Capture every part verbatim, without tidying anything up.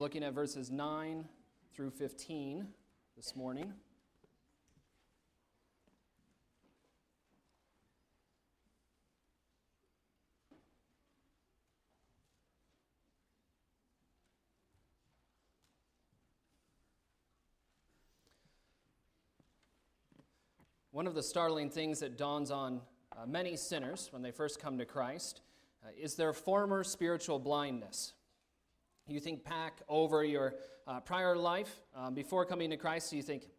Looking at verses nine through fifteen this morning. One of the startling things that dawns on uh, many sinners when they first come to Christ uh, is their former spiritual blindness. You think back over your uh, prior life um, before coming to Christ, you think,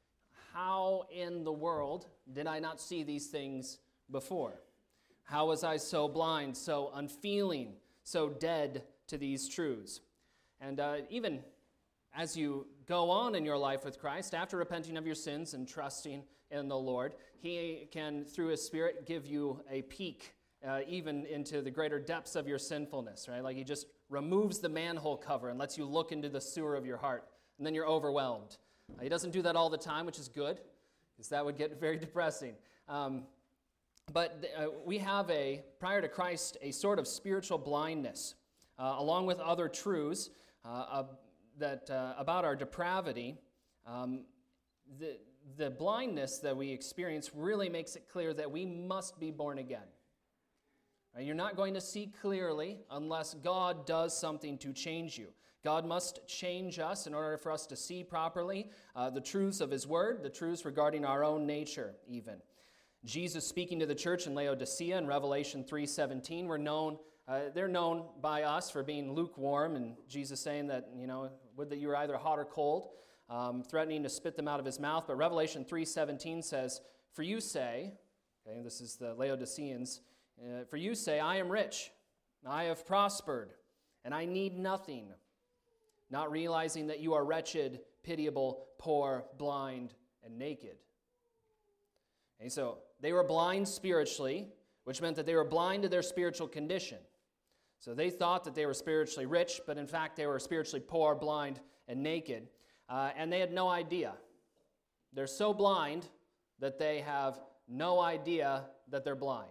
how in the world did I not see these things before? How was I so blind, so unfeeling, so dead to these truths? And uh, even as you go on in your life with Christ, after repenting of your sins and trusting in the Lord, He can, through His Spirit, give you a peek uh, even into the greater depths of your sinfulness, right? Like He just removes the manhole cover and lets you look into the sewer of your heart, and then you're overwhelmed. Uh, he doesn't do that all the time, which is good, because that would get very depressing. Um, but uh, we have, a prior to Christ, a sort of spiritual blindness, uh, along with other truths uh, uh, that uh, about our depravity. Um, the, the blindness that we experience really makes it clear that we must be born again. You're not going to see clearly unless God does something to change you. God must change us in order for us to see properly uh, the truths of His Word, the truths regarding our own nature even. Jesus speaking to the church in Laodicea in Revelation three seventeen were known, uh, they're known by us for being lukewarm, and Jesus saying that, you know, would that you were either hot or cold, um, threatening to spit them out of His mouth. But Revelation three seventeen says, for you say, okay, this is the Laodiceans, Uh, for you say, I am rich, I have prospered, and I need nothing, not realizing that you are wretched, pitiable, poor, blind, and naked. And so they were blind spiritually, which meant that they were blind to their spiritual condition. So they thought that they were spiritually rich, but in fact they were spiritually poor, blind, and naked. Uh, and they had no idea. They're so blind that they have no idea that they're blind.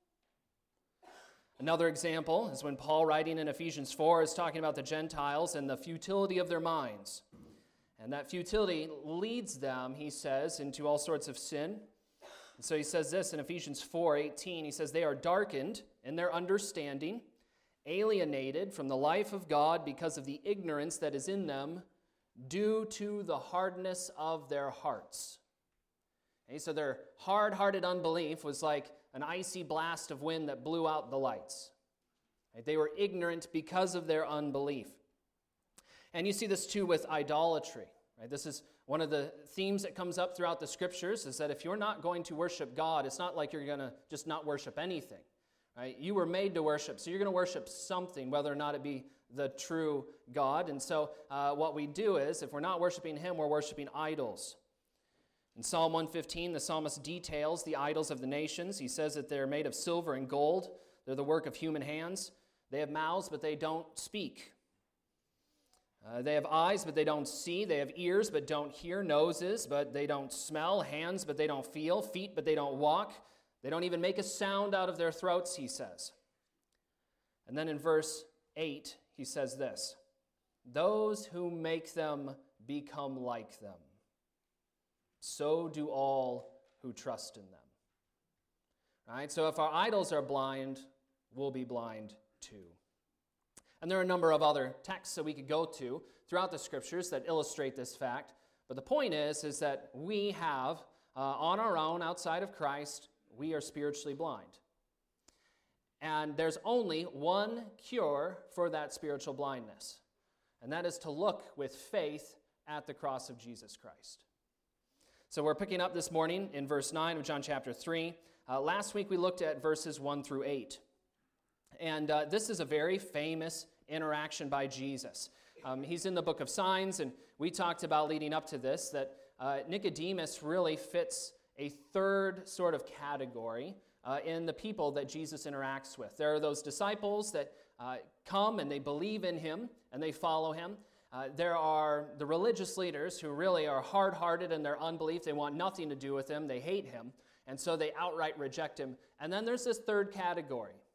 Another example is when Paul, writing in Ephesians four, is talking about the Gentiles and the futility of their minds. And that futility leads them, he says, into all sorts of sin. And so he says this in Ephesians four eighteen. He says, they are darkened in their understanding, alienated from the life of God because of the ignorance that is in them due to the hardness of their hearts. Okay, so their hard-hearted unbelief was like an icy blast of wind that blew out the lights. Right? They were ignorant because of their unbelief. And you see this too with idolatry. Right? This is one of the themes that comes up throughout the Scriptures, is that if you're not going to worship God, it's not like you're going to just not worship anything. Right? You were made to worship, so you're going to worship something, whether or not it be the true God. And so uh, what we do is, if we're not worshiping Him, we're worshiping idols. In Psalm one fifteen, the psalmist details the idols of the nations. He says that they're made of silver and gold. They're the work of human hands. They have mouths, but they don't speak. Uh, they have eyes, but they don't see. They have ears, but don't hear. Noses, but they don't smell. Hands, but they don't feel. Feet, but they don't walk. They don't even make a sound out of their throats, he says. And then in verse eight, he says this, those who make them become like them. So do all who trust in them. All right, so if our idols are blind, we'll be blind too. And there are a number of other texts that we could go to throughout the Scriptures that illustrate this fact. But the point is, is that we have, uh, on our own, outside of Christ, we are spiritually blind. And there's only one cure for that spiritual blindness. And that is to look with faith at the cross of Jesus Christ. So we're picking up this morning in verse nine of John chapter three. Uh, last week we looked at verses one through eight. And uh, this is a very famous interaction by Jesus. Um, he's in the book of signs, and we talked about leading up to this that uh, Nicodemus really fits a third sort of category uh, in the people that Jesus interacts with. There are those disciples that uh, come and they believe in Him and they follow Him. Uh, there are the religious leaders who really are hard-hearted in their unbelief. They want nothing to do with Him. They hate Him, and so they outright reject Him. And then there's this third category.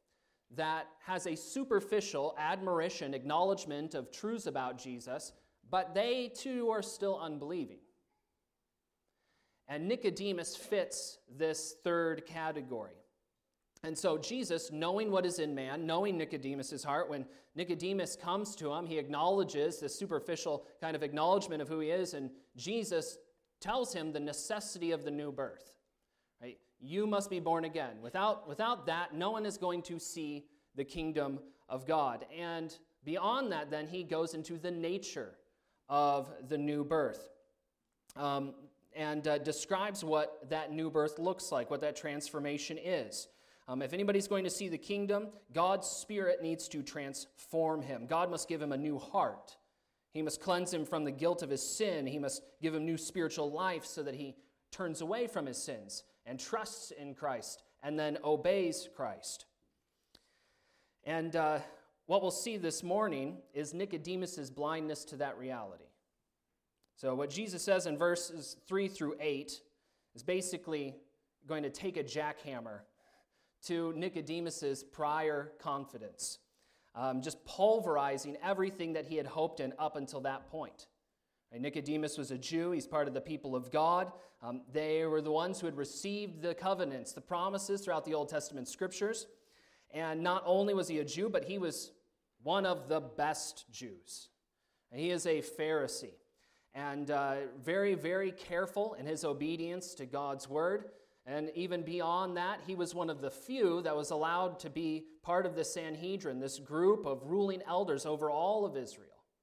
that has a superficial admiration, acknowledgement of truths about Jesus, but they too are still unbelieving. And Nicodemus fits this third category. And so Jesus, knowing what is in man, knowing Nicodemus' heart, when Nicodemus comes to him, he acknowledges this superficial kind of acknowledgement of who he is, and Jesus tells him the necessity of the new birth. Right? You must be born again. Without, without that, no one is going to see the kingdom of God. And beyond that, then, he goes into the nature of the new birth. Um, and uh, describes what that new birth looks like, what that transformation is. Um, if anybody's going to see the kingdom, God's Spirit needs to transform him. God must give him a new heart. He must cleanse him from the guilt of his sin. He must give him new spiritual life so that he turns away from his sins and trusts in Christ and then obeys Christ. And uh, what we'll see this morning is Nicodemus' blindness to that reality. So what Jesus says in verses three through eight is basically going to take a jackhammer to Nicodemus' prior confidence, um, just pulverizing everything that he had hoped in up until that point. Right? Nicodemus was a Jew. He's part of the people of God. Um, they were the ones who had received the covenants, the promises throughout the Old Testament scriptures. And not only was he a Jew, but he was one of the best Jews. And he is a Pharisee. And uh, very, very careful in his obedience to God's word. And even beyond that, he was one of the few that was allowed to be part of the Sanhedrin, this group of ruling elders over all of Israel.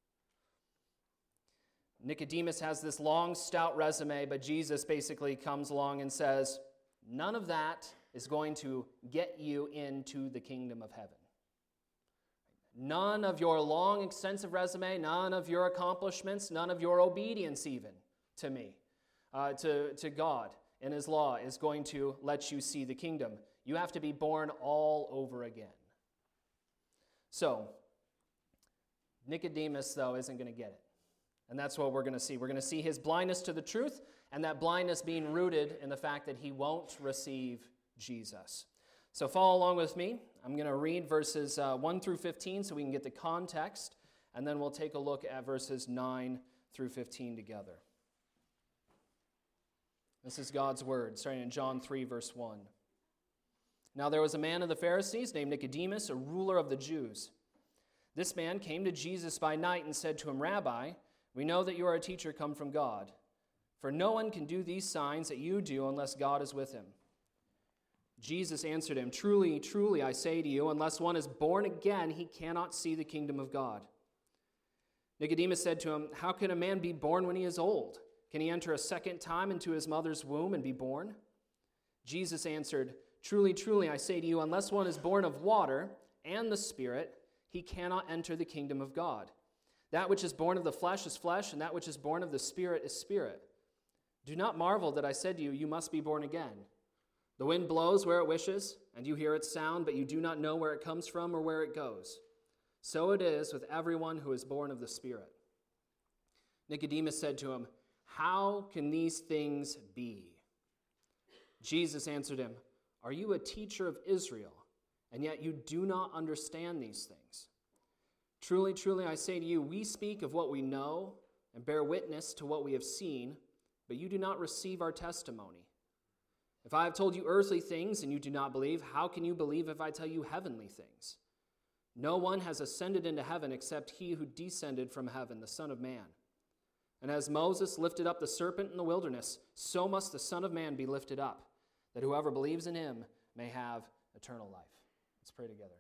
Nicodemus has this long, stout resume, but Jesus basically comes along and says, none of that is going to get you into the kingdom of heaven. None of your long, extensive resume, none of your accomplishments, none of your obedience even to me, uh, to, to God and his law is going to let you see the kingdom. You have to be born all over again. So, Nicodemus, though, isn't going to get it. And that's what we're going to see. We're going to see his blindness to the truth, and that blindness being rooted in the fact that he won't receive Jesus. So follow along with me. I'm going to read verses uh, one through fifteen so we can get the context, and then we'll take a look at verses nine through fifteen together. This is God's word, starting in John three, verse one. Now there was a man of the Pharisees named Nicodemus, a ruler of the Jews. This man came to Jesus by night and said to him, Rabbi, we know that you are a teacher come from God, for no one can do these signs that you do unless God is with him. Jesus answered him, Truly, truly, I say to you, unless one is born again, he cannot see the kingdom of God. Nicodemus said to him, How can a man be born when he is old? Can he enter a second time into his mother's womb and be born? Jesus answered, Truly, truly, I say to you, unless one is born of water and the Spirit, he cannot enter the kingdom of God. That which is born of the flesh is flesh, and that which is born of the Spirit is spirit. Do not marvel that I said to you, You must be born again. The wind blows where it wishes, and you hear its sound, but you do not know where it comes from or where it goes. So it is with everyone who is born of the Spirit. Nicodemus said to him, How can these things be? Jesus answered him, Are you a teacher of Israel, and yet you do not understand these things? Truly, truly, I say to you, we speak of what we know and bear witness to what we have seen, but you do not receive our testimony. If I have told you earthly things and you do not believe, how can you believe if I tell you heavenly things? No one has ascended into heaven except he who descended from heaven, the Son of Man. And as Moses lifted up the serpent in the wilderness, so must the Son of Man be lifted up, that whoever believes in him may have eternal life. Let's pray together.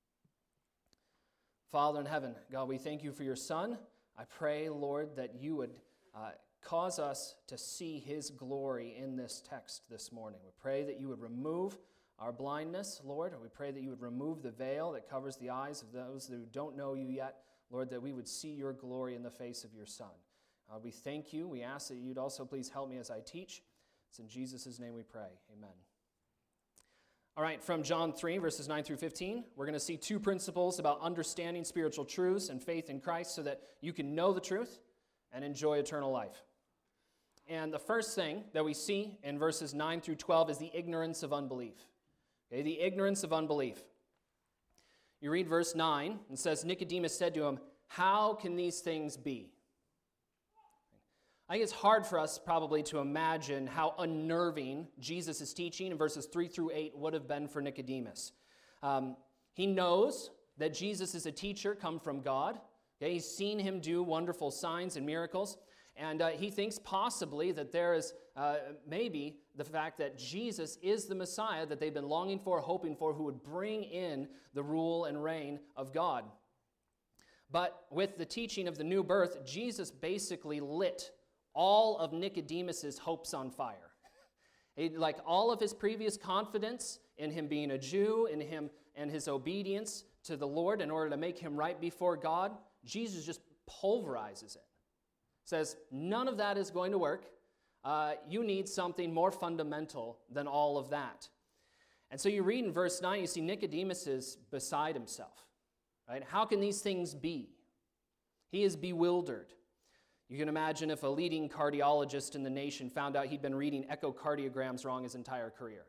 Father in heaven, God, we thank you for your Son. I pray, Lord, that you would uh, cause us to see his glory in this text this morning. We pray that you would remove our blindness, Lord. We pray that you would remove the veil that covers the eyes of those who don't know you yet, Lord, that we would see your glory in the face of your Son. Uh, we thank you. We ask that you'd also please help me as I teach. It's in Jesus' name we pray. Amen. All right, from John three, verses nine through fifteen, we're going to see two principles about understanding spiritual truths and faith in Christ so that you can know the truth and enjoy eternal life. And the first thing that we see in verses nine through twelve is the ignorance of unbelief. Okay, the ignorance of unbelief. You read verse nine, and it says, Nicodemus said to him, "How can these things be?" I think it's hard for us probably to imagine how unnerving Jesus' teaching in verses three through eight would have been for Nicodemus. Um, he knows that Jesus is a teacher come from God. Okay? He's seen him do wonderful signs and miracles. And uh, he thinks possibly that there is uh, maybe the fact that Jesus is the Messiah that they've been longing for, hoping for, who would bring in the rule and reign of God. But with the teaching of the new birth, Jesus basically lit all of Nicodemus's hopes on fire. He, like all of his previous confidence in him being a Jew, in him and his obedience to the Lord in order to make him right before God, Jesus just pulverizes it. Says, none of that is going to work. Uh, you need something more fundamental than all of that. And so you read in verse nine, you see Nicodemus is beside himself. Right? How can these things be? He is bewildered. You can imagine if a leading cardiologist in the nation found out he'd been reading echocardiograms wrong his entire career.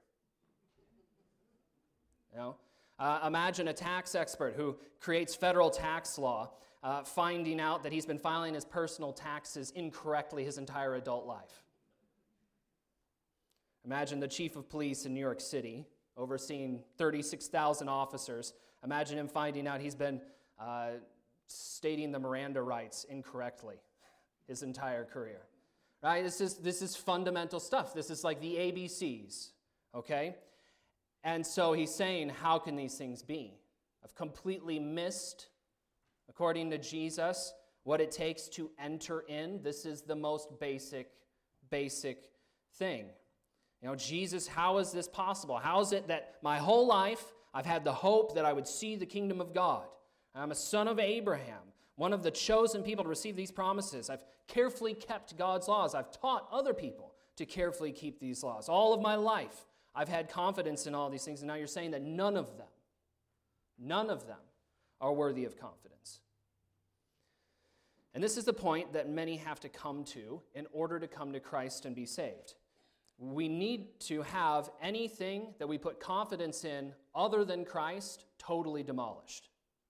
You know? Uh, imagine a tax expert who creates federal tax law, uh, finding out that he's been filing his personal taxes incorrectly his entire adult life. Imagine the chief of police in New York City, overseeing thirty-six thousand officers. Imagine him finding out he's been uh, stating the Miranda rights incorrectly his entire career. Right? This is, this is fundamental stuff. This is like the A B Cs, okay? And so he's saying, how can these things be? I've completely missed, according to Jesus, what it takes to enter in. This is the most basic, basic thing. You know, Jesus, how is this possible? How is it that my whole life I've had the hope that I would see the kingdom of God? I'm a son of Abraham, one of the chosen people to receive these promises. I've carefully kept God's laws. I've taught other people to carefully keep these laws. All of my life, I've had confidence in all these things, and now you're saying that none of them, none of them are worthy of confidence. And this is the point that many have to come to in order to come to Christ and be saved. We need to have anything that we put confidence in other than Christ totally demolished.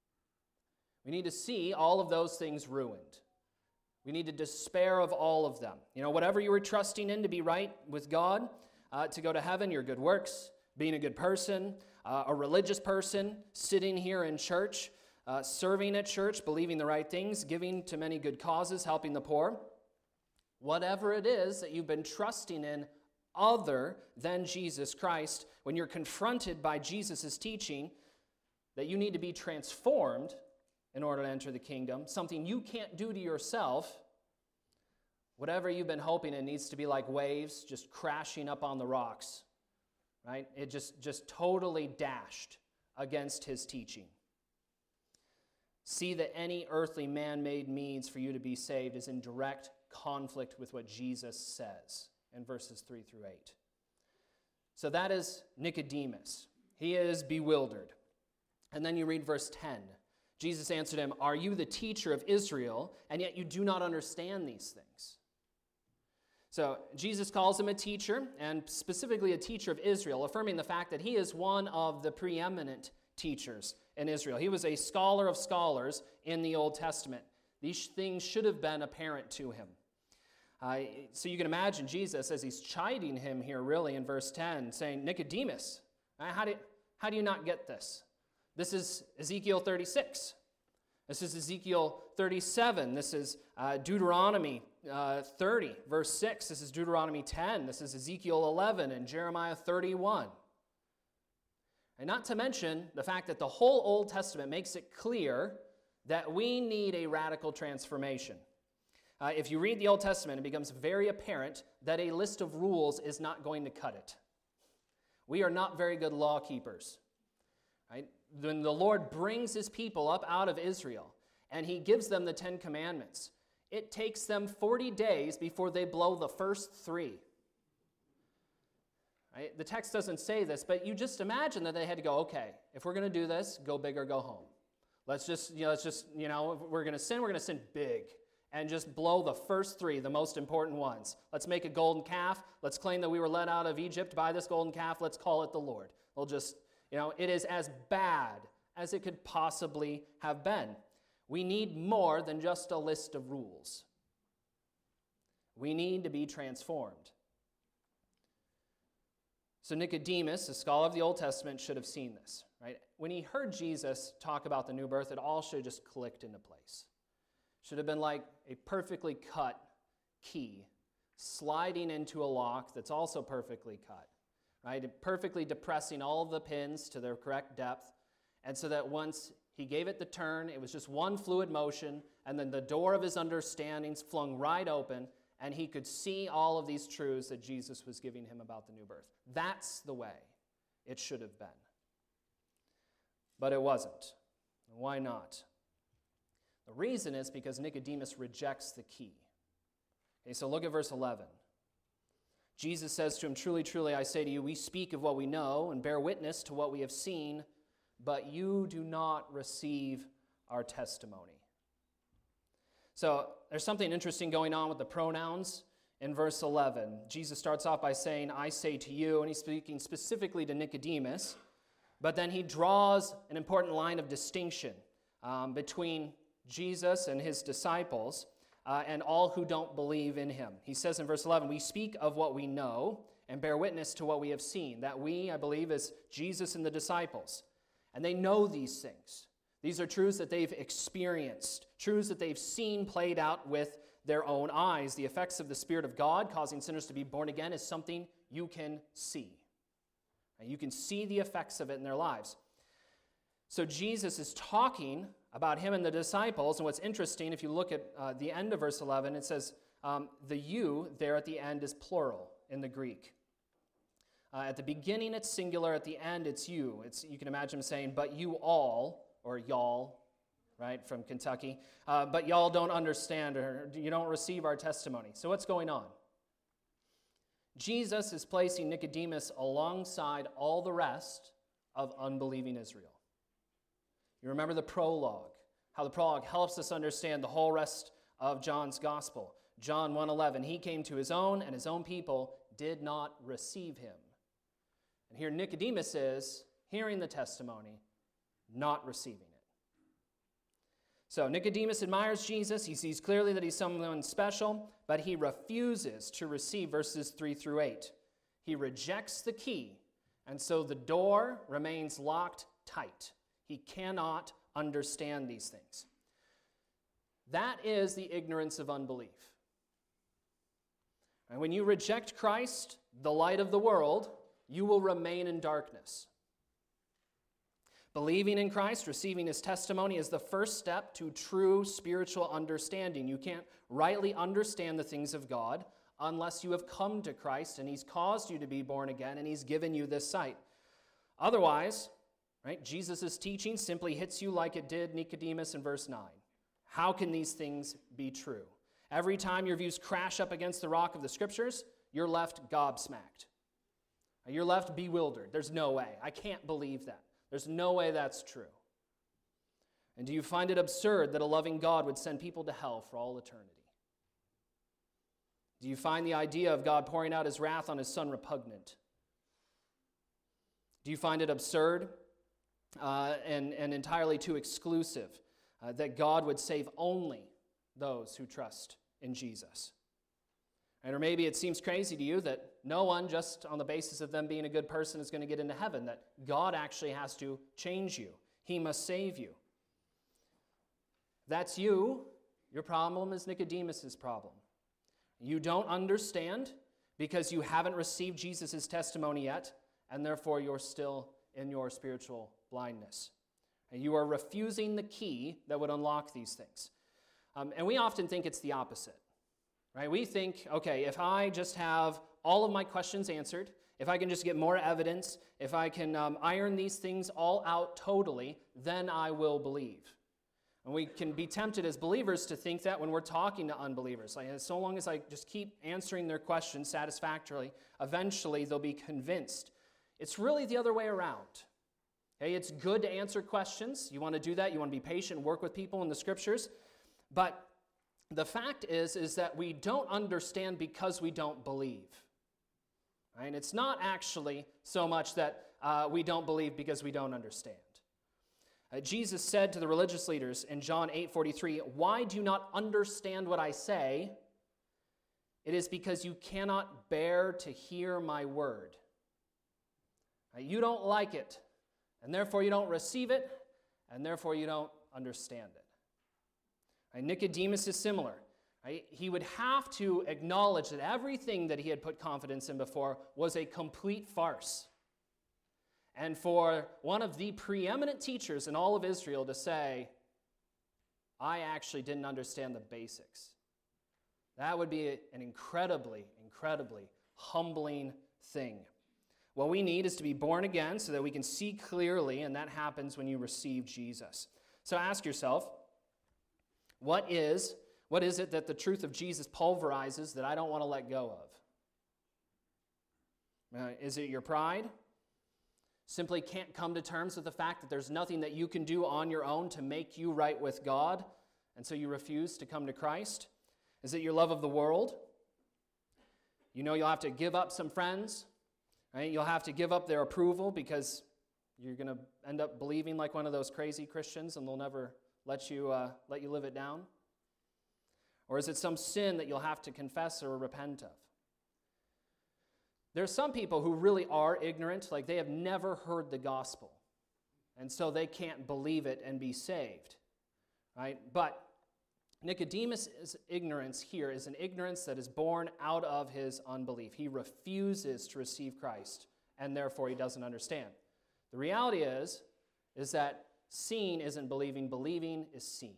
We need to see all of those things ruined. We need to despair of all of them. You know, whatever you were trusting in to be right with God, uh, to go to heaven, your good works, being a good person, uh, a religious person, sitting here in church, uh, serving at church, believing the right things, giving to many good causes, helping the poor. Whatever it is that you've been trusting in other than Jesus Christ, when you're confronted by Jesus' teaching that you need to be transformed in order to enter the kingdom, something you can't do to yourself, whatever you've been hoping it needs to be like waves just crashing up on the rocks, right? It just, just totally dashed against his teaching. See that any earthly man-made means for you to be saved is in direct conflict with what Jesus says in verses three through eight. So that is Nicodemus. He is bewildered. And then you read verse ten. Jesus answered him, "Are you the teacher of Israel, and yet you do not understand these things?" So Jesus calls him a teacher, and specifically a teacher of Israel, affirming the fact that he is one of the preeminent teachers in Israel. He was a scholar of scholars in the Old Testament. These things should have been apparent to him. Uh, so you can imagine Jesus, as he's chiding him here really in verse ten, saying, "Nicodemus, how do, how do you not get this? This is Ezekiel thirty-six. This is Ezekiel thirty-seven. This is uh, Deuteronomy uh, thirty, verse six. This is Deuteronomy ten. This is Ezekiel eleven and Jeremiah thirty-one. And not to mention the fact that the whole Old Testament makes it clear that we need a radical transformation. Uh, if you read the Old Testament, it becomes very apparent that a list of rules is not going to cut it. We are not very good law keepers. Right? When the Lord brings his people up out of Israel and he gives them the Ten Commandments, it takes them forty days before they blow the first three. Right? The text doesn't say this, but you just imagine that they had to go, okay, if we're going to do this, go big or go home. Let's just, you know, let's just, you know, if we're going to sin, we're going to sin big and just blow the first three, the most important ones. Let's make a golden calf. Let's claim that we were led out of Egypt by this golden calf. Let's call it the Lord. We'll just, you know, it is as bad as it could possibly have been. We need more than just a list of rules. We need to be transformed. So Nicodemus, a scholar of the Old Testament, should have seen this, right? When he heard Jesus talk about the new birth, it all should have just clicked into place. Should have been like a perfectly cut key sliding into a lock that's also perfectly cut, right? Perfectly depressing all of the pins to their correct depth, and so that once he gave it the turn, it was just one fluid motion, and then the door of his understandings flung right open, and he could see all of these truths that Jesus was giving him about the new birth. That's the way it should have been. But it wasn't. Why not? The reason is because Nicodemus rejects the key. Okay, so look at verse eleven. Jesus says to him, "Truly, truly, I say to you, we speak of what we know and bear witness to what we have seen, but you do not receive our testimony." So there's something interesting going on with the pronouns in verse eleven. Jesus starts off by saying, "I say to you," and he's speaking specifically to Nicodemus, but then he draws an important line of distinction um, between Jesus and his disciples uh, and all who don't believe in him. He says in verse eleven, "We speak of what we know and bear witness to what we have seen." That we, I believe, is Jesus and the disciples. And they know these things. These are truths that they've experienced, truths that they've seen played out with their own eyes. The effects of the Spirit of God causing sinners to be born again is something you can see. And you can see the effects of it in their lives. So Jesus is talking about him and the disciples, and what's interesting, if you look at uh, the end of verse eleven, it says um, the you there at the end is plural in the Greek. Uh, at the beginning, it's singular. At the end, it's you. It's, you can imagine him saying, "But you all," or y'all, right, from Kentucky, uh, "but y'all don't understand, or you don't receive our testimony." So what's going on? Jesus is placing Nicodemus alongside all the rest of unbelieving Israel. You remember the prologue, how the prologue helps us understand the whole rest of John's gospel. John one eleven, "He came to his own, and his own people did not receive him." And here Nicodemus is hearing the testimony, not receiving it. So Nicodemus admires Jesus. He sees clearly that he's someone special, but he refuses to receive verses three through eight. He rejects the key, and so the door remains locked tight. He cannot understand these things. That is the ignorance of unbelief. And when you reject Christ, the light of the world, you will remain in darkness. Believing in Christ, receiving his testimony, is the first step to true spiritual understanding. You can't rightly understand the things of God unless you have come to Christ and he's caused you to be born again and he's given you this sight. Otherwise, right, Jesus' teaching simply hits you like it did Nicodemus in verse nine. How can these things be true? Every time your views crash up against the rock of the Scriptures, you're left gobsmacked. You're left bewildered. There's no way. I can't believe that. There's no way that's true. And do you find it absurd that a loving God would send people to hell for all eternity? Do you find the idea of God pouring out his wrath on his Son repugnant? Do you find it absurd uh, and, and entirely too exclusive uh, that God would save only those who trust in Jesus? And or maybe it seems crazy to you that no one, just on the basis of them being a good person, is going to get into heaven, that God actually has to change you. He must save you. If that's you, your problem is Nicodemus' problem. You don't understand because you haven't received Jesus' testimony yet, and therefore you're still in your spiritual blindness. And you are refusing the key that would unlock these things. Um, and we often think it's the opposite. Right? We think, okay, if I just have all of my questions answered, if I can just get more evidence, if I can um, iron these things all out totally, then I will believe. And we can be tempted as believers to think that when we're talking to unbelievers. Like, so long as I just keep answering their questions satisfactorily, eventually they'll be convinced. It's really the other way around. Okay, it's good to answer questions. You want to do that. You want to be patient, work with people in the Scriptures. But the fact is, is that we don't understand because we don't believe. Right? It's not actually so much that uh, we don't believe because we don't understand. Uh, Jesus said to the religious leaders in John eight forty-three, "Why do you not understand what I say? It is because you cannot bear to hear my word." Uh, you don't like it, and therefore you don't receive it, and therefore you don't understand it. Uh, Nicodemus is similar. Right? He would have to acknowledge that everything that he had put confidence in before was a complete farce. And for one of the preeminent teachers in all of Israel to say, "I actually didn't understand the basics," that would be an incredibly, incredibly humbling thing. What we need is to be born again so that we can see clearly, and that happens when you receive Jesus. So ask yourself, what is What is it that the truth of Jesus pulverizes that I don't want to let go of? Uh, is it your pride? Simply can't come to terms with the fact that there's nothing that you can do on your own to make you right with God, and so you refuse to come to Christ? Is it your love of the world? You know you'll have to give up some friends, right? You'll have to give up their approval because you're going to end up believing like one of those crazy Christians, and they'll never let you uh, let you live it down. Or is it some sin that you'll have to confess or repent of? There are some people who really are ignorant, like they have never heard the gospel, and so they can't believe it and be saved, right? But Nicodemus' ignorance here is an ignorance that is born out of his unbelief. He refuses to receive Christ, and therefore he doesn't understand. The reality is, is that seeing isn't believing, believing is seeing.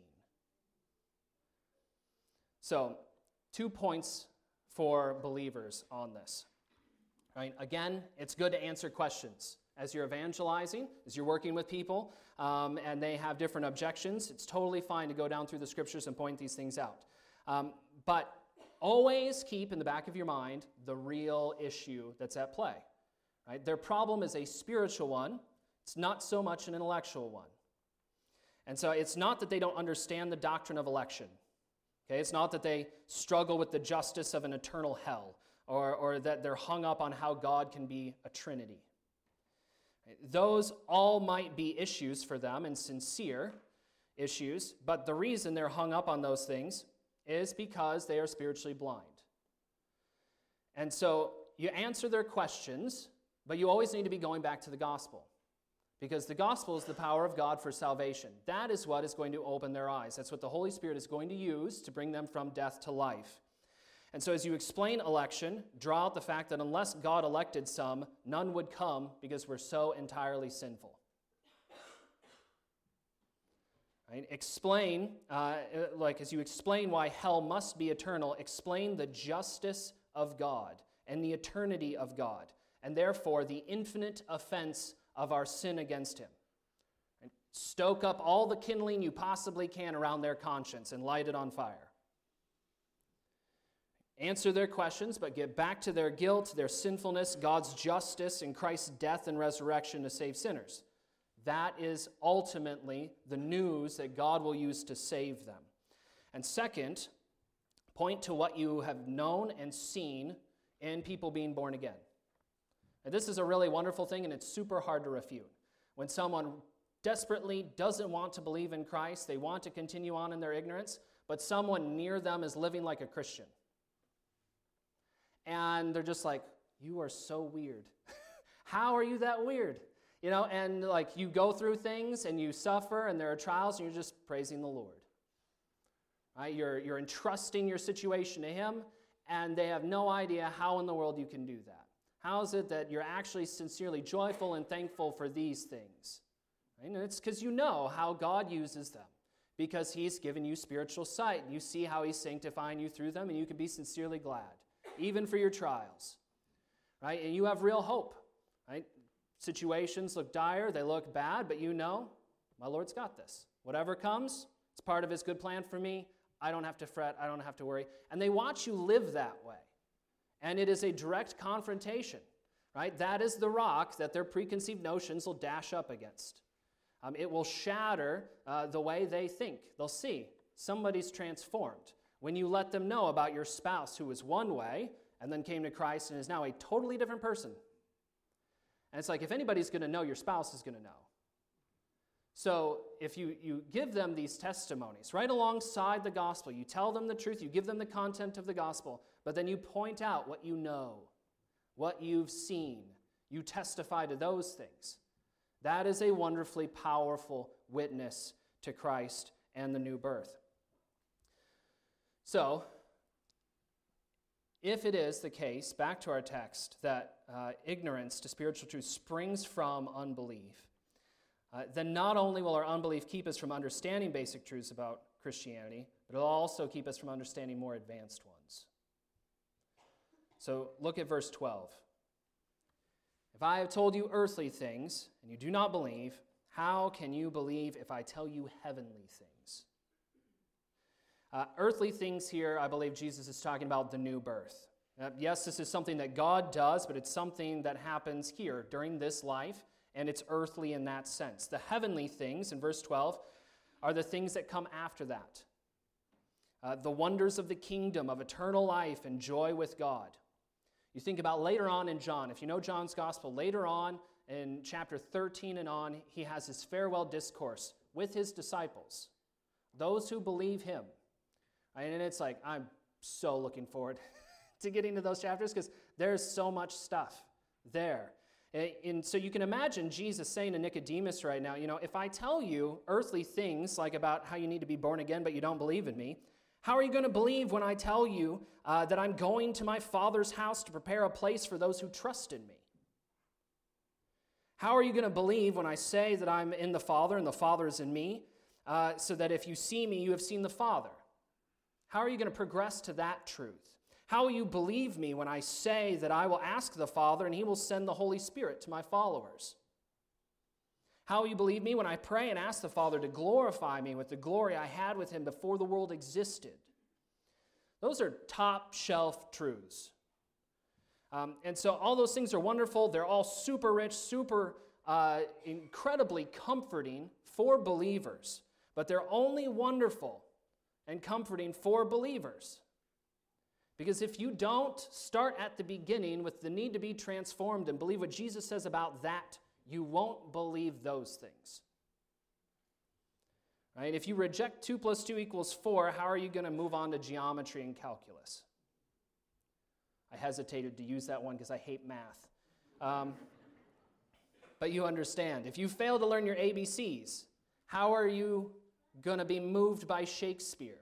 So, two points for believers on this. Right? Again, it's good to answer questions. As you're evangelizing, as you're working with people, um, and they have different objections, it's totally fine to go down through the scriptures and point these things out. Um, but always keep in the back of your mind the real issue that's at play. Right? Their problem is a spiritual one. It's not so much an intellectual one. And so it's not that they don't understand the doctrine of election. Okay, it's not that they struggle with the justice of an eternal hell, or, or that they're hung up on how God can be a Trinity. Those all might be issues for them, and sincere issues, but the reason they're hung up on those things is because they are spiritually blind. And so you answer their questions, but you always need to be going back to the gospel. Because the gospel is the power of God for salvation. That is what is going to open their eyes. That's what the Holy Spirit is going to use to bring them from death to life. And so as you explain election, draw out the fact that unless God elected some, none would come because we're so entirely sinful. Right? Explain, uh, like as you explain why hell must be eternal, explain the justice of God and the eternity of God, and therefore the infinite offense of our sin against him. And stoke up all the kindling you possibly can around their conscience and light it on fire. Answer their questions, but get back to their guilt, their sinfulness, God's justice, and Christ's death and resurrection to save sinners. That is ultimately the news that God will use to save them. And second, point to what you have known and seen in people being born again. And this is a really wonderful thing, and it's super hard to refute. When someone desperately doesn't want to believe in Christ, they want to continue on in their ignorance, but someone near them is living like a Christian. And they're just like, "You are so weird. How are you that weird?" You know, and like you go through things and you suffer and there are trials and you're just praising the Lord. Right? You're, you're entrusting your situation to Him, and they have no idea how in the world you can do that. How is it that you're actually sincerely joyful and thankful for these things? Right? And it's because you know how God uses them, because He's given you spiritual sight. You see how He's sanctifying you through them, and you can be sincerely glad, even for your trials. Right? And you have real hope. Right? Situations look dire, they look bad, but you know, my Lord's got this. Whatever comes, it's part of His good plan for me. I don't have to fret, I don't have to worry. And they watch you live that way. And it is a direct confrontation, right? That is the rock that their preconceived notions will dash up against. Um, it will shatter uh, the way they think. They'll see somebody's transformed. When you let them know about your spouse who was one way and then came to Christ and is now a totally different person. And it's like, if anybody's going to know, your spouse is going to know. So if you, you give them these testimonies right alongside the gospel, you tell them the truth, you give them the content of the gospel, but then you point out what you know, what you've seen, you testify to those things. That is a wonderfully powerful witness to Christ and the new birth. So, if it is the case, back to our text, that uh, ignorance to spiritual truth springs from unbelief, uh, then not only will our unbelief keep us from understanding basic truths about Christianity, but it'll also keep us from understanding more advanced ones. So look at verse twelve. If I have told you earthly things, and you do not believe, how can you believe if I tell you heavenly things? Uh, earthly things here, I believe Jesus is talking about the new birth. Uh, yes, this is something that God does, but it's something that happens here during this life, and it's earthly in that sense. The heavenly things, in verse twelve, are the things that come after that. Uh, the wonders of the kingdom, of eternal life and joy with God. You think about later on in John, if you know John's gospel, later on in chapter thirteen and on, he has his farewell discourse with his disciples, those who believe him. And it's like, I'm so looking forward to getting to those chapters because there's so much stuff there. And so you can imagine Jesus saying to Nicodemus right now, you know, if I tell you earthly things like about how you need to be born again, but you don't believe in me, how are you going to believe when I tell you uh, that I'm going to my Father's house to prepare a place for those who trust in me? How are you going to believe when I say that I'm in the Father and the Father is in me, uh, so that if you see me, you have seen the Father? How are you going to progress to that truth? How will you believe me when I say that I will ask the Father and he will send the Holy Spirit to my followers? How will you believe me when I pray and ask the Father to glorify me with the glory I had with him before the world existed? Those are top shelf truths. Um, and so all those things are wonderful. They're all super rich, super uh, incredibly comforting for believers. But they're only wonderful and comforting for believers. Because if you don't start at the beginning with the need to be transformed and believe what Jesus says about that, you won't believe those things. Right? If you reject two plus two equals four, how are you going to move on to geometry and calculus? I hesitated to use that one because I hate math. Um, but you understand. If you fail to learn your A B Cs, how are you going to be moved by Shakespeare?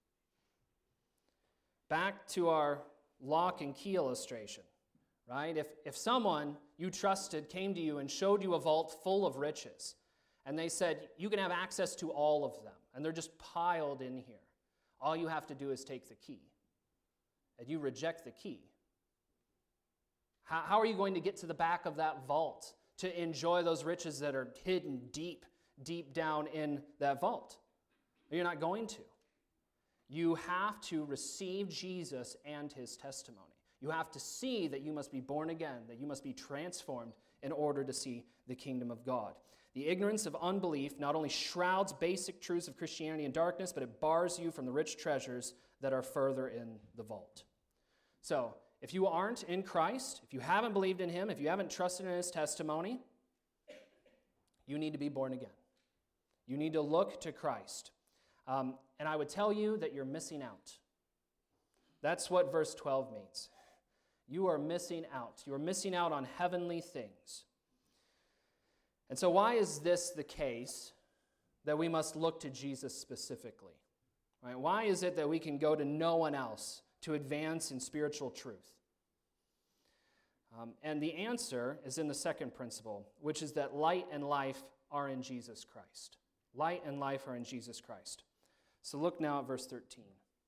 Back to our lock and key illustration, right? If, if someone you trusted came to you and showed you a vault full of riches, and they said, you can have access to all of them, and they're just piled in here. All you have to do is take the key. And you reject the key. How, how are you going to get to the back of that vault to enjoy those riches that are hidden deep, deep down in that vault? You're not going to. You have to receive Jesus and his testimony. You have to see that you must be born again, that you must be transformed in order to see the kingdom of God. The ignorance of unbelief not only shrouds basic truths of Christianity in darkness, but it bars you from the rich treasures that are further in the vault. So, if you aren't in Christ, if you haven't believed in him, if you haven't trusted in his testimony, you need to be born again. You need to look to Christ. Um, and I would tell you that you're missing out. That's what verse twelve means. You are missing out. You are missing out on heavenly things. And so why is this the case that we must look to Jesus specifically? Right? Why is it that we can go to no one else to advance in spiritual truth? Um, and the answer is in the second principle, which is that light and life are in Jesus Christ. Light and life are in Jesus Christ. So look now at verse thirteen.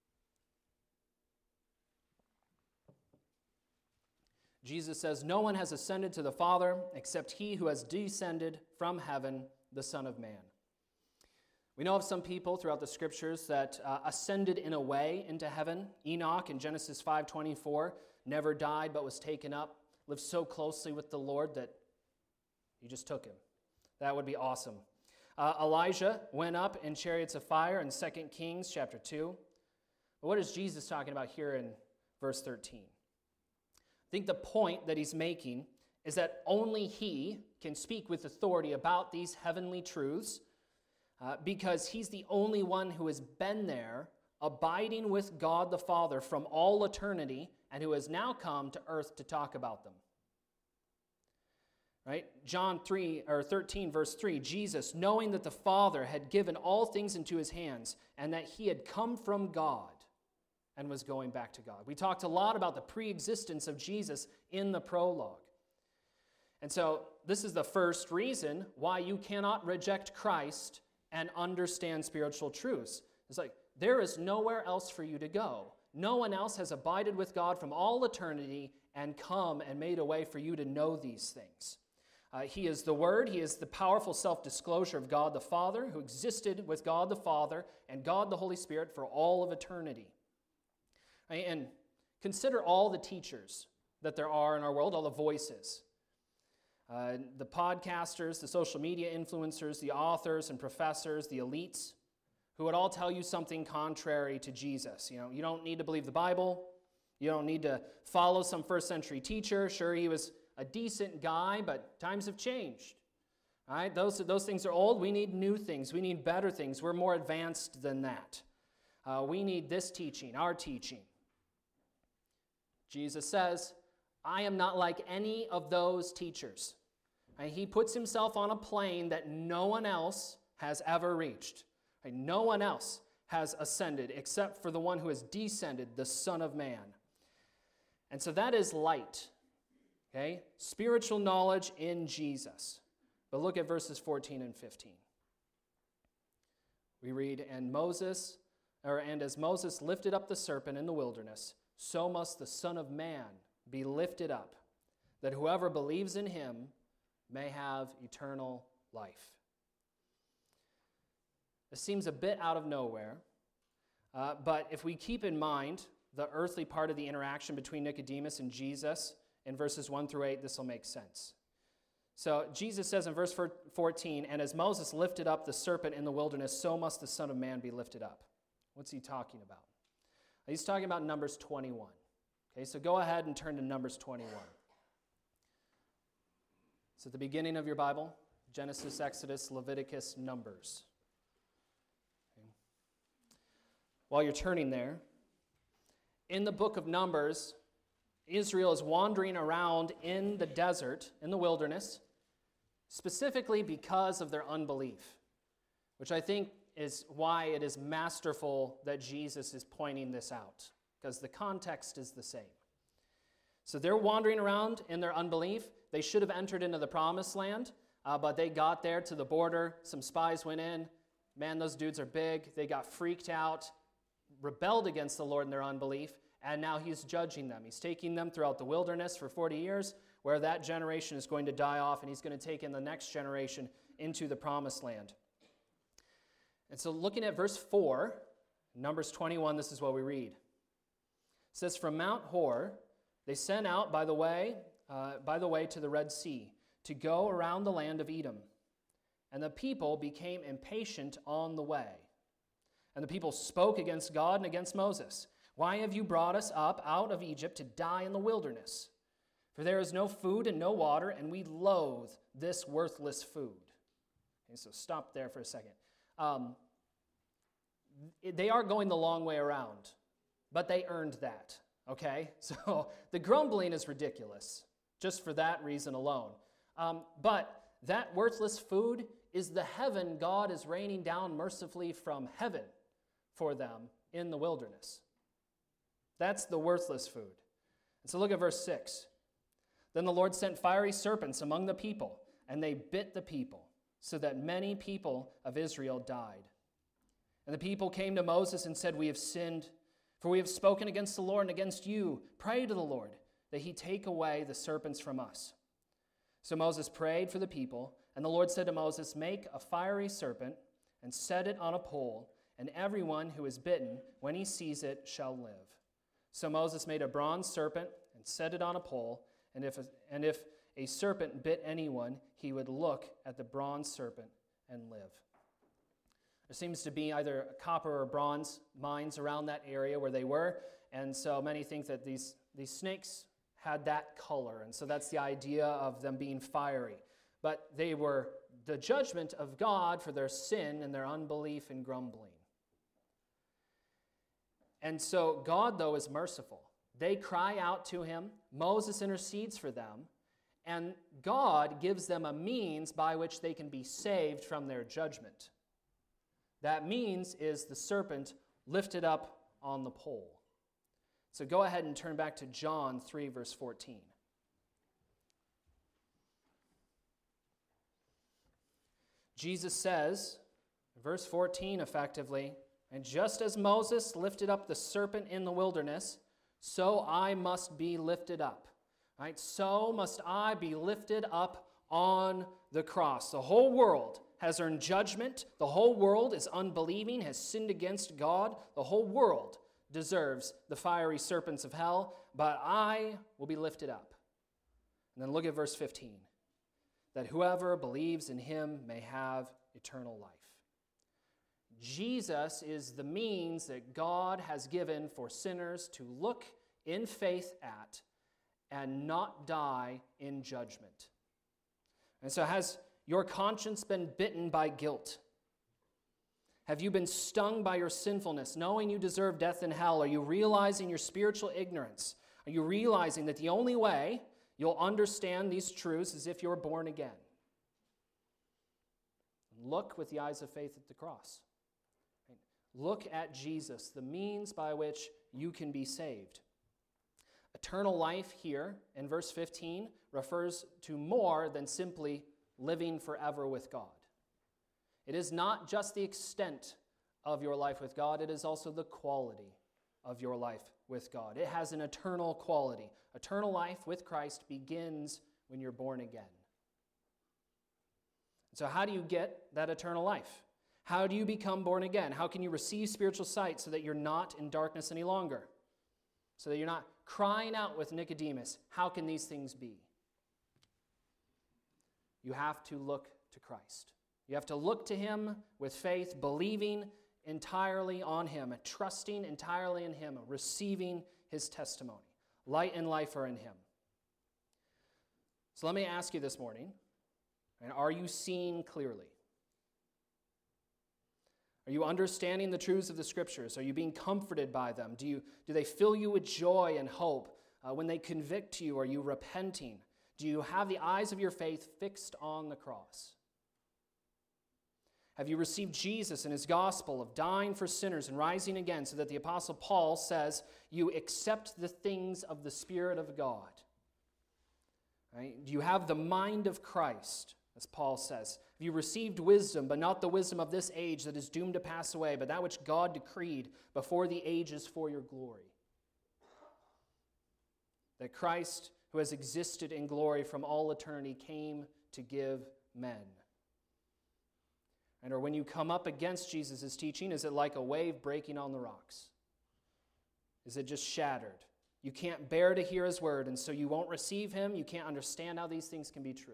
Jesus says, no one has ascended to the Father except he who has descended from heaven, the Son of Man. We know of some people throughout the Scriptures that uh, ascended in a way into heaven. Enoch in Genesis five twenty-four never died but was taken up, lived so closely with the Lord that he just took him. That would be awesome. Uh, Elijah went up in chariots of fire in Second Kings chapter two. But what is Jesus talking about here in verse thirteen? I think the point that he's making is that only he can speak with authority about these heavenly truths uh, because he's the only one who has been there, abiding with God the Father from all eternity, and who has now come to earth to talk about them. Right? John three or thirteen, verse three, Jesus, knowing that the Father had given all things into his hands, and that he had come from God and was going back to God. We talked a lot about the pre-existence of Jesus in the prologue. And so this is the first reason why you cannot reject Christ and understand spiritual truths. It's like, there is nowhere else for you to go. No one else has abided with God from all eternity and come and made a way for you to know these things. Uh, he is the Word. He is the powerful self-disclosure of God the Father, who existed with God the Father and God the Holy Spirit for all of eternity. Right? And consider all the teachers that there are in our world, all the voices. Uh, the podcasters, the social media influencers, the authors and professors, the elites, who would all tell you something contrary to Jesus. You know, you don't need to believe the Bible. You don't need to follow some first century teacher. Sure, he was a decent guy, but times have changed. All right, those, those things are old. We need new things. We need better things. We're more advanced than that. Uh, we need this teaching, our teaching. Jesus says, I am not like any of those teachers. And he puts himself on a plane that no one else has ever reached. And no one else has ascended except for the one who has descended, the Son of Man. And so that is light. Okay? Spiritual knowledge in Jesus. But look at verses fourteen and fifteen. We read, and Moses, or and as Moses lifted up the serpent in the wilderness, so must the Son of Man be lifted up, that whoever believes in him may have eternal life. This seems a bit out of nowhere, uh, but if we keep in mind the earthly part of the interaction between Nicodemus and Jesus in verses one through eight, this will make sense. So Jesus says in verse fourteen, and as Moses lifted up the serpent in the wilderness, so must the Son of Man be lifted up. What's he talking about? He's talking about Numbers twenty-one. Okay, so go ahead and turn to Numbers twenty-one. It's at the beginning of your Bible, Genesis, Exodus, Leviticus, Numbers. Okay. While you're turning there, in the book of Numbers, Israel is wandering around in the desert, in the wilderness, specifically because of their unbelief, which I think is why it is masterful that Jesus is pointing this out, because the context is the same. So they're wandering around in their unbelief. They should have entered into the promised land, uh, but they got there to the border. Some spies went in. Man, those dudes are big. They got freaked out, rebelled against the Lord in their unbelief, and now he's judging them. He's taking them throughout the wilderness for forty years, where that generation is going to die off, and he's going to take in the next generation into the promised land. And so looking at verse four, Numbers twenty-one, this is what we read. It says, from Mount Hor, they sent out by the way, uh, by the way to the Red Sea, to go around the land of Edom. And the people became impatient on the way. And the people spoke against God and against Moses. Why have you brought us up out of Egypt to die in the wilderness? For there is no food and no water, and we loathe this worthless food. Okay, so stop there for a second. Um, they are going the long way around, but they earned that, okay? So the grumbling is ridiculous, just for that reason alone. Um, but that worthless food is the heaven God is raining down mercifully from heaven for them in the wilderness. That's the worthless food. And so look at verse six. Then the Lord sent fiery serpents among the people, and they bit the people, so that many people of Israel died. And the people came to Moses and said, we have sinned, for we have spoken against the Lord and against you. Pray to the Lord that he take away the serpents from us. So Moses prayed for the people, and the Lord said to Moses, make a fiery serpent and set it on a pole, and everyone who is bitten, when he sees it, shall live. So Moses made a bronze serpent and set it on a pole, and if a, and if a serpent bit anyone, he would look at the bronze serpent and live. There seems to be either copper or bronze mines around that area where they were, and so many think that these, these snakes had that color, and so that's the idea of them being fiery. But they were the judgment of God for their sin and their unbelief and grumbling. And so God, though, is merciful. They cry out to him. Moses intercedes for them. And God gives them a means by which they can be saved from their judgment. That means is the serpent lifted up on the pole. So go ahead and turn back to John three, verse fourteen. Jesus says, verse fourteen effectively, and just as Moses lifted up the serpent in the wilderness, so I must be lifted up. Right? So must I be lifted up on the cross. The whole world has earned judgment. The whole world is unbelieving, has sinned against God. The whole world deserves the fiery serpents of hell, but I will be lifted up. And then look at verse fifteen. That whoever believes in him may have eternal life. Jesus is the means that God has given for sinners to look in faith at and not die in judgment. And so has your conscience been bitten by guilt? Have you been stung by your sinfulness, knowing you deserve death and hell? Are you realizing your spiritual ignorance? Are you realizing that the only way you'll understand these truths is if you're born again? Look with the eyes of faith at the cross. Look at Jesus, the means by which you can be saved. Eternal life here in verse fifteen refers to more than simply living forever with God. It is not just the extent of your life with God, it is also the quality of your life with God. It has an eternal quality. Eternal life with Christ begins when you're born again. So how do you get that eternal life? How do you become born again? How can you receive spiritual sight so that you're not in darkness any longer? So that you're not crying out with Nicodemus, how can these things be? You have to look to Christ. You have to look to him with faith, believing entirely on him, trusting entirely in him, receiving his testimony. Light and life are in him. So let me ask you this morning, and are you seeing clearly? Are you understanding the truths of the Scriptures? Are you being comforted by them? Do you, do they fill you with joy and hope? Uh, when they convict you, are you repenting? Do you have the eyes of your faith fixed on the cross? Have you received Jesus and his gospel of dying for sinners and rising again, so that the Apostle Paul says you accept the things of the Spirit of God? Right? Do you have the mind of Christ, as Paul says? Have you received wisdom, but not the wisdom of this age that is doomed to pass away, but that which God decreed before the ages for your glory? That Christ, who has existed in glory from all eternity, came to give men. And or when you come up against Jesus' teaching, is it like a wave breaking on the rocks? Is it just shattered? You can't bear to hear his word, and so you won't receive him. You can't understand how these things can be true.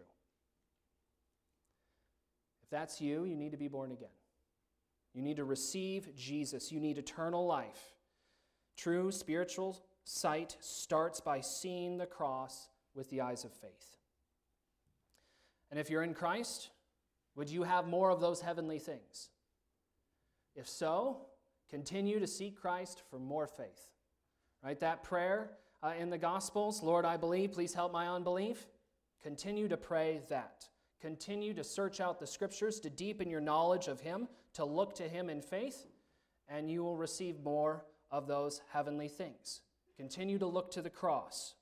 If that's you, you need to be born again. You need to receive Jesus. You need eternal life. True spiritual sight starts by seeing the cross with the eyes of faith. And if you're in Christ, would you have more of those heavenly things? If so, continue to seek Christ for more faith. Right? That prayer uh, in the Gospels, Lord, I believe, please help my unbelief. Continue to pray that. Continue to search out the Scriptures, to deepen your knowledge of him, to look to him in faith, and you will receive more of those heavenly things. Continue to look to the cross.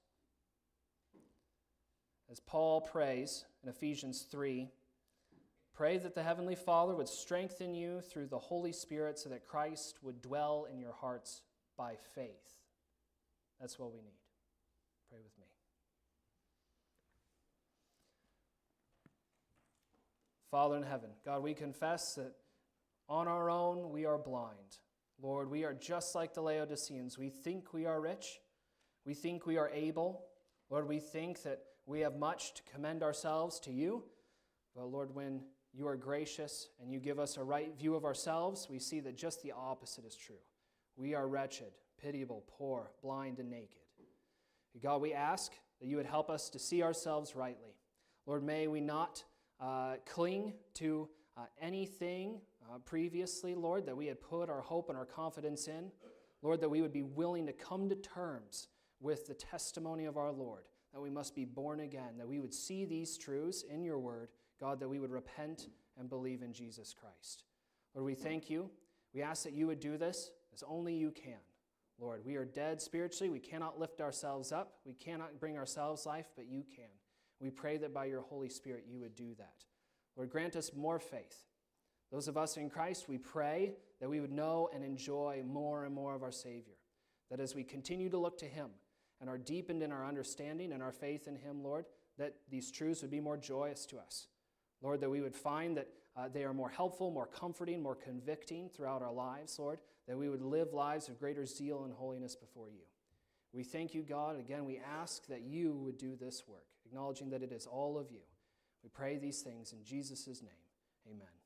As Paul prays in Ephesians three, pray that the Heavenly Father would strengthen you through the Holy Spirit so that Christ would dwell in your hearts by faith. That's what we need. Pray with me. Father in heaven, God, we confess that on our own we are blind. Lord, we are just like the Laodiceans. We think we are rich. We think we are able. Lord, we think that we have much to commend ourselves to you. But Lord, when you are gracious and you give us a right view of ourselves, we see that just the opposite is true. We are wretched, pitiable, poor, blind, and naked. God, we ask that you would help us to see ourselves rightly. Lord, may we not uh, cling to uh, anything uh, previously, Lord, that we had put our hope and our confidence in. Lord, that we would be willing to come to terms with the testimony of our Lord, that we must be born again, that we would see these truths in your word, God, that we would repent and believe in Jesus Christ. Lord, we thank you. We ask that you would do this as only you can. Lord, we are dead spiritually. We cannot lift ourselves up. We cannot bring ourselves life, but you can. We pray that by your Holy Spirit you would do that. Lord, grant us more faith. Those of us in Christ, we pray that we would know and enjoy more and more of our Savior, that as we continue to look to him and are deepened in our understanding and our faith in him, Lord, that these truths would be more joyous to us. Lord, that we would find that uh, they are more helpful, more comforting, more convicting throughout our lives, Lord, that we would live lives of greater zeal and holiness before you. We thank you, God. Again, we ask that you would do this work, acknowledging that it is all of you. We pray these things in Jesus' name. Amen.